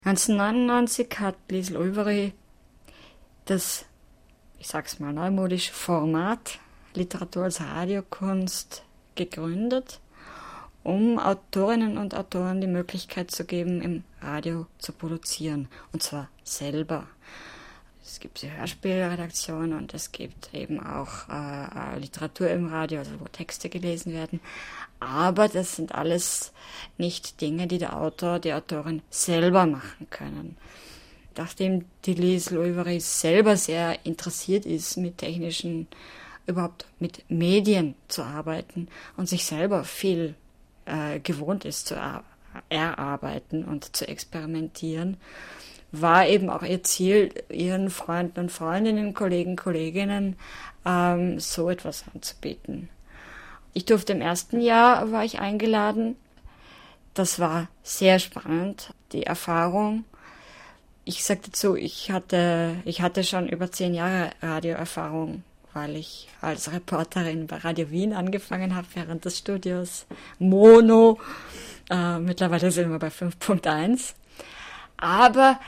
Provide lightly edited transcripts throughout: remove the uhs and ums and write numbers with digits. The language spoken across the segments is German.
1999 hat Liesl Ulvery das, ich sag's mal neumodisch, Format Literatur als Radiokunst gegründet, um Autorinnen und Autoren die Möglichkeit zu geben, im Radio zu produzieren. Und zwar selber. Es gibt die Hörspielredaktion und es gibt eben auch Literatur im Radio, also wo Texte gelesen werden. Aber das sind alles nicht Dinge, die der Autor, die Autorin selber machen können. Nachdem die Liesl Ulvery selber sehr interessiert ist, überhaupt mit Medien zu arbeiten und sich selber viel gewohnt ist zu erarbeiten und zu experimentieren, war eben auch ihr Ziel, ihren Freunden und Freundinnen, Kollegen, Kolleginnen so etwas anzubieten. Ich durfte im ersten Jahr, war ich eingeladen. Das war sehr spannend, die Erfahrung. Ich sage dazu, ich hatte schon über 10 Jahre Radioerfahrung, weil ich als Reporterin bei Radio Wien angefangen habe während des Studios. Mono, mittlerweile sind wir bei 5.1. Aber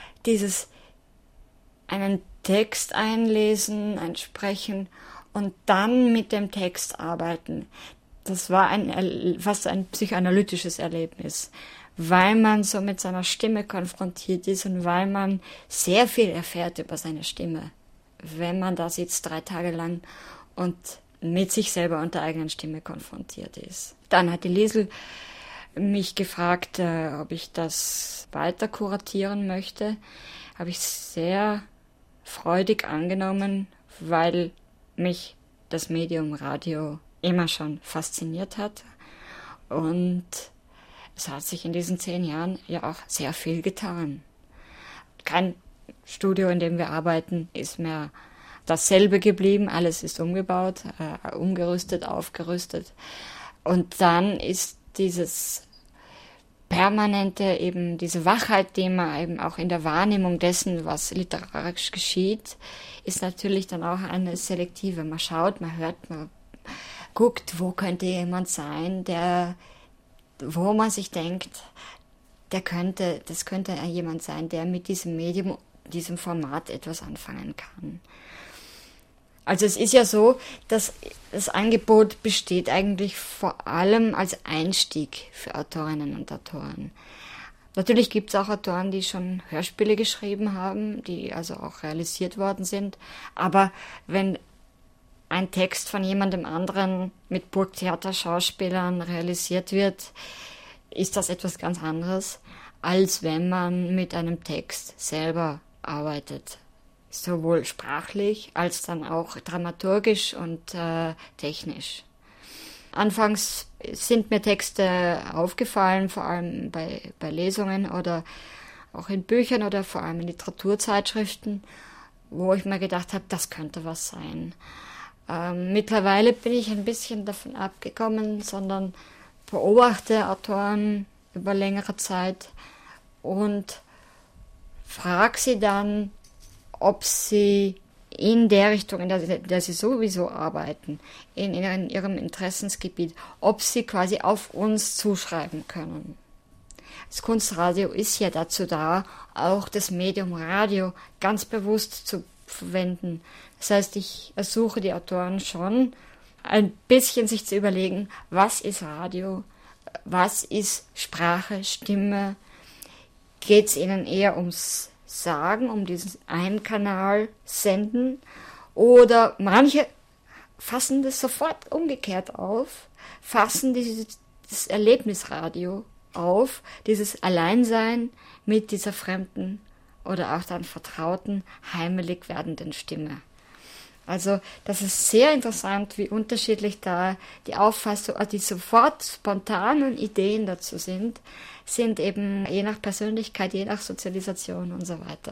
einen Text einlesen, einsprechen und dann mit dem Text arbeiten, das war fast ein psychoanalytisches Erlebnis, weil man so mit seiner Stimme konfrontiert ist und weil man sehr viel erfährt über seine Stimme, wenn man da sitzt 3 Tage lang und mit sich selber und der eigenen Stimme konfrontiert ist. Dann hat die Liesl mich gefragt, ob ich das weiter kuratieren möchte. Habe ich sehr freudig angenommen, weil mich das Medium Radio immer schon fasziniert hat. Und es hat sich in diesen 10 Jahren ja auch sehr viel getan. Kein Studio, in dem wir arbeiten, ist mehr dasselbe geblieben. Alles ist umgebaut, umgerüstet, aufgerüstet. Und dann ist dieses permanente, eben diese Wachheit, die man eben auch in der Wahrnehmung dessen, was literarisch geschieht, ist natürlich dann auch eine selektive. Man schaut, man hört, man guckt, wo könnte jemand sein, wo man sich denkt, das könnte jemand sein, der mit diesem Medium, diesem Format etwas anfangen kann. Also es ist ja so, dass das Angebot besteht eigentlich vor allem als Einstieg für Autorinnen und Autoren. Natürlich gibt es auch Autoren, die schon Hörspiele geschrieben haben, die also auch realisiert worden sind. Aber wenn ein Text von jemandem anderen mit Burgtheaterschauspielern realisiert wird, ist das etwas ganz anderes, als wenn man mit einem Text selber arbeitet. Sowohl sprachlich als dann auch dramaturgisch und technisch. Anfangs sind mir Texte aufgefallen, vor allem bei Lesungen oder auch in Büchern oder vor allem in Literaturzeitschriften, wo ich mir gedacht habe, das könnte was sein. Mittlerweile bin ich ein bisschen davon abgekommen, sondern beobachte Autoren über längere Zeit und frage sie dann, ob sie in der Richtung, in der sie sowieso arbeiten, in ihrem Interessensgebiet, ob sie quasi auf uns zuschreiben können. Das Kunstradio ist ja dazu da, auch das Medium Radio ganz bewusst zu verwenden. Das heißt, ich ersuche die Autoren schon, ein bisschen sich zu überlegen, was ist Radio, was ist Sprache, Stimme, geht es ihnen eher ums Sagen, um diesen Einkanal senden, oder manche fassen das sofort umgekehrt auf, fassen das Erlebnisradio auf, dieses Alleinsein mit dieser fremden oder auch dann vertrauten, heimelig werdenden Stimme. Also das ist sehr interessant, wie unterschiedlich da die Auffassung, die sofort spontanen Ideen dazu sind eben je nach Persönlichkeit, je nach Sozialisation und so weiter.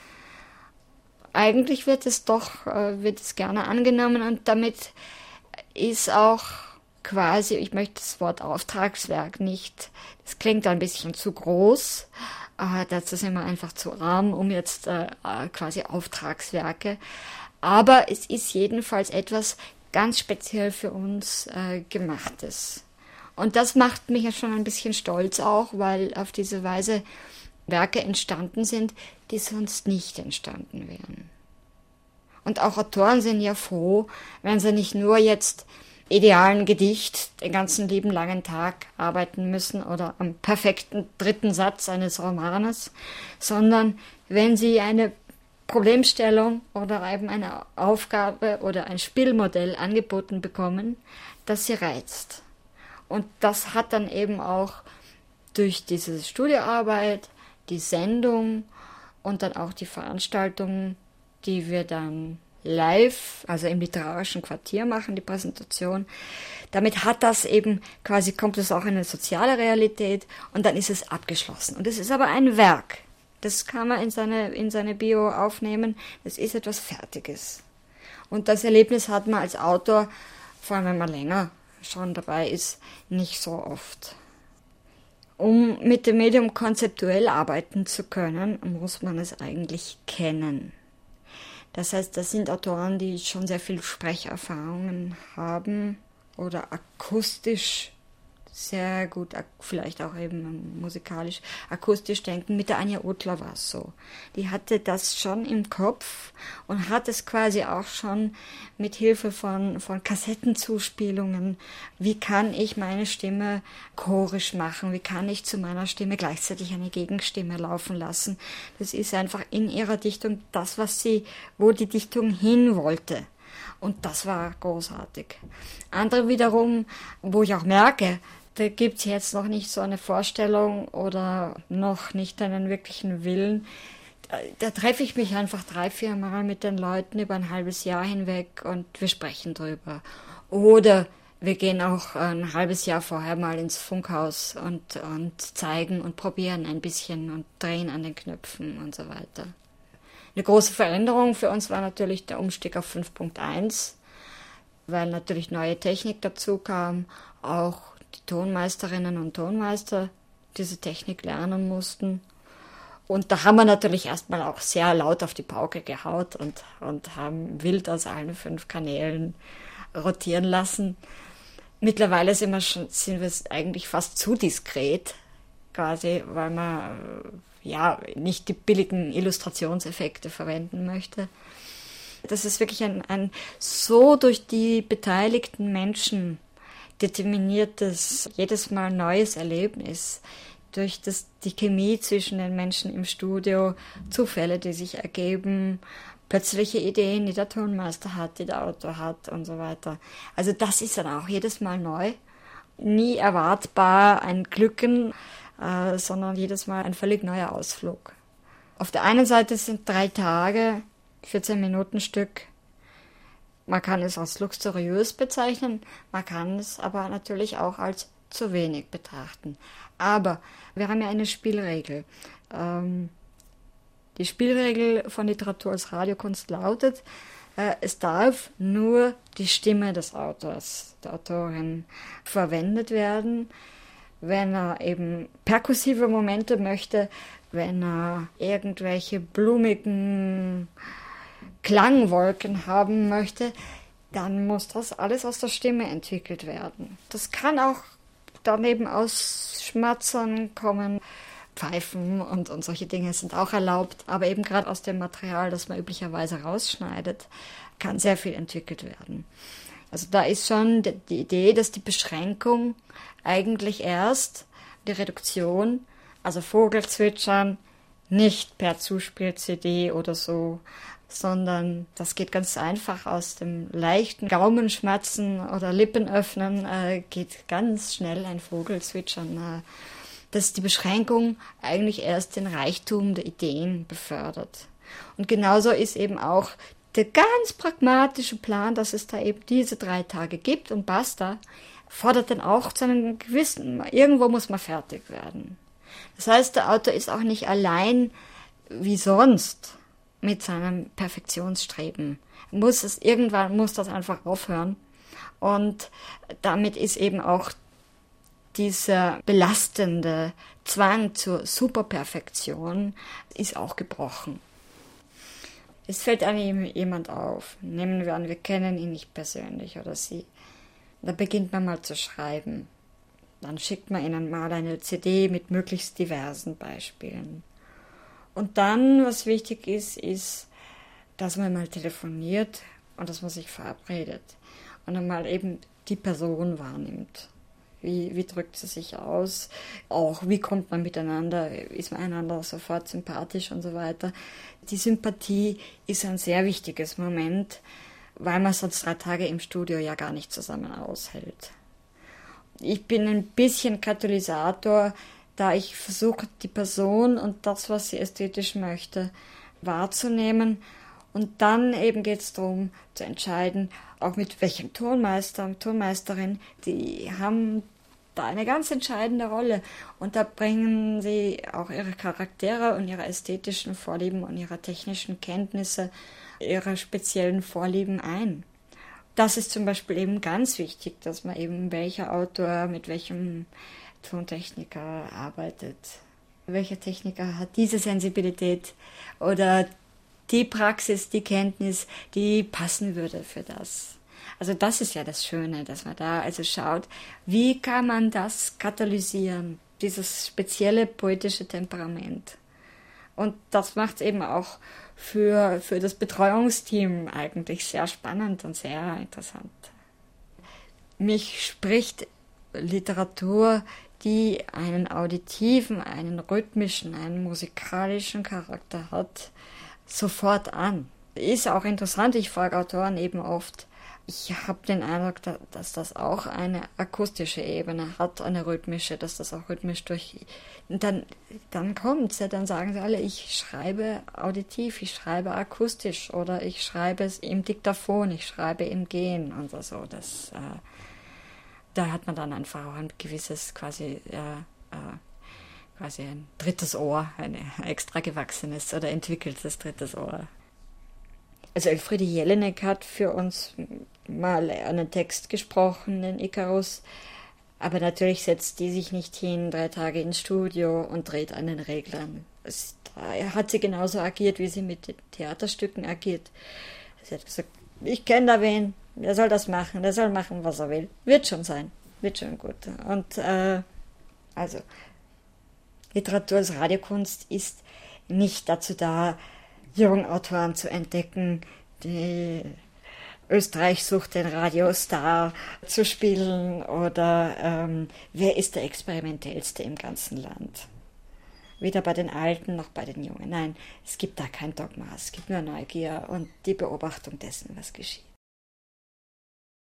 Eigentlich wird es gerne angenommen und damit ist auch quasi, ich möchte das Wort Auftragswerk nicht, das klingt ein bisschen zu groß, dazu sind wir einfach zu arm, um jetzt quasi Auftragswerke, aber es ist jedenfalls etwas ganz speziell für uns Gemachtes. Und das macht mich ja schon ein bisschen stolz auch, weil auf diese Weise Werke entstanden sind, die sonst nicht entstanden wären. Und auch Autoren sind ja froh, wenn sie nicht nur jetzt idealen Gedicht den ganzen lieben langen Tag arbeiten müssen oder am perfekten dritten Satz eines Romanes, sondern wenn sie eine Problemstellung oder eben eine Aufgabe oder ein Spielmodell angeboten bekommen, das sie reizt. Und das hat dann eben auch durch diese Studioarbeit, die Sendung und dann auch die Veranstaltungen, die wir dann live, also im literarischen Quartier machen, die Präsentation. Damit hat das eben quasi, kommt es auch in eine soziale Realität und dann ist es abgeschlossen. Und es ist aber ein Werk. Das kann man in seine Bio aufnehmen. Das ist etwas Fertiges. Und das Erlebnis hat man als Autor, vor allem wenn man länger schon dabei ist, nicht so oft. Um mit dem Medium konzeptuell arbeiten zu können, muss man es eigentlich kennen. Das heißt, das sind Autoren, die schon sehr viel Sprecherfahrungen haben oder akustisch sehr gut, vielleicht auch eben musikalisch, akustisch denken. Mit der Anja Othler war es so. Die hatte das schon im Kopf und hat es quasi auch schon mit Hilfe von Kassettenzuspielungen. Wie kann ich meine Stimme chorisch machen? Wie kann ich zu meiner Stimme gleichzeitig eine Gegenstimme laufen lassen? Das ist einfach in ihrer Dichtung das, wo die Dichtung hin wollte. Und das war großartig. Andere wiederum, wo ich auch merke, da gibt es jetzt noch nicht so eine Vorstellung oder noch nicht einen wirklichen Willen. Da treffe ich mich einfach 3-4 Mal mit den Leuten über ein halbes Jahr hinweg und wir sprechen drüber. Oder wir gehen auch ein halbes Jahr vorher mal ins Funkhaus und zeigen und probieren ein bisschen und drehen an den Knöpfen und so weiter. Eine große Veränderung für uns war natürlich der Umstieg auf 5.1, weil natürlich neue Technik dazu kam, auch die Tonmeisterinnen und Tonmeister diese Technik lernen mussten. Und da haben wir natürlich erstmal auch sehr laut auf die Pauke gehaut und haben wild aus allen 5 Kanälen rotieren lassen. Mittlerweile sind wir eigentlich fast zu diskret, quasi, weil man nicht die billigen Illustrationseffekte verwenden möchte. Das ist wirklich ein so durch die beteiligten Menschen determiniertes, jedes Mal neues Erlebnis, durch die Chemie zwischen den Menschen im Studio, Zufälle, die sich ergeben, plötzliche Ideen, die der Tonmeister hat, die der Autor hat und so weiter. Also das ist dann auch jedes Mal neu, nie erwartbar ein Glücken, sondern jedes Mal ein völlig neuer Ausflug. Auf der einen Seite sind 3 Tage, 14 Minuten Stück. Man kann es als luxuriös bezeichnen, man kann es aber natürlich auch als zu wenig betrachten. Aber wir haben ja eine Spielregel. Die Spielregel von Literatur als Radiokunst lautet, es darf nur die Stimme des Autors, der Autorin verwendet werden, wenn er eben perkussive Momente möchte, wenn er irgendwelche blumigen Klangwolken haben möchte, dann muss das alles aus der Stimme entwickelt werden. Das kann auch daneben aus Schmatzern kommen, Pfeifen und solche Dinge sind auch erlaubt, aber eben gerade aus dem Material, das man üblicherweise rausschneidet, kann sehr viel entwickelt werden. Also da ist schon die Idee, dass die Beschränkung eigentlich erst, die Reduktion, also Vogelzwitschern, nicht per Zuspiel-CD oder so, sondern das geht ganz einfach aus dem leichten Gaumenschmatzen oder Lippenöffnen, geht ganz schnell ein Vogelzwitschern, dass die Beschränkung eigentlich erst den Reichtum der Ideen befördert. Und genauso ist eben auch der ganz pragmatische Plan, dass es da eben diese 3 Tage gibt und basta, fordert dann auch zu einem gewissen, irgendwo muss man fertig werden. Das heißt, der Autor ist auch nicht allein wie sonst mit seinem Perfektionsstreben. Irgendwann muss das einfach aufhören. Und damit ist eben auch dieser belastende Zwang zur Superperfektion ist auch gebrochen. Es fällt einem jemand auf. Nehmen wir an, wir kennen ihn nicht persönlich oder sie. Da beginnt man mal zu schreiben. Dann schickt man ihnen mal eine CD mit möglichst diversen Beispielen. Und dann, was wichtig ist, dass man mal telefoniert und dass man sich verabredet und dann mal eben die Person wahrnimmt. Wie drückt sie sich aus? Auch wie kommt man miteinander? Ist man einander sofort sympathisch und so weiter? Die Sympathie ist ein sehr wichtiges Moment, weil man sonst 3 Tage im Studio ja gar nicht zusammen aushält. Ich bin ein bisschen Katalysator, da ich versuche, die Person und das, was sie ästhetisch möchte, wahrzunehmen. Und dann eben geht es darum, zu entscheiden, auch mit welchem Tonmeister und Tonmeisterin, die haben da eine ganz entscheidende Rolle. Und da bringen sie auch ihre Charaktere und ihre ästhetischen Vorlieben und ihre technischen Kenntnisse, ihre speziellen Vorlieben ein. Das ist zum Beispiel eben ganz wichtig, dass man eben welcher Autor mit welchem Tontechniker arbeitet. Welcher Techniker hat diese Sensibilität oder die Praxis, die Kenntnis, die passen würde für das. Also das ist ja das Schöne, dass man da also schaut, wie kann man das katalysieren, dieses spezielle poetische Temperament. Und das macht es eben auch für das Betreuungsteam eigentlich sehr spannend und sehr interessant. Mich spricht Literatur, die einen auditiven, einen rhythmischen, einen musikalischen Charakter hat, sofort an. Ist auch interessant, ich frage Autoren eben oft, ich habe den Eindruck, dass das auch eine akustische Ebene hat, eine rhythmische, dass das auch rhythmisch durch... Dann kommt's ja, dann sagen sie alle, ich schreibe auditiv, ich schreibe akustisch oder ich schreibe es im Diktaphon, ich schreibe im Gehen und so. Da hat man dann einfach auch ein gewisses quasi ein drittes Ohr, ein extra gewachsenes oder entwickeltes drittes Ohr. Also Elfriede Jelinek hat für uns mal einen Text gesprochen, den Ikarus, aber natürlich setzt die sich nicht hin, 3 Tage ins Studio und dreht an den Reglern. Da hat sie genauso agiert, wie sie mit den Theaterstücken agiert. Sie hat gesagt, ich kenne da wen, der soll das machen, der soll machen, was er will. Wird schon sein, wird schon gut. Und also Literatur als Radiokunst ist nicht dazu da, Jungautoren zu entdecken, die Österreich sucht den Radiostar zu spielen oder wer ist der experimentellste im ganzen Land. Weder bei den Alten noch bei den Jungen. Nein, es gibt da kein Dogma, es gibt nur Neugier und die Beobachtung dessen, was geschieht.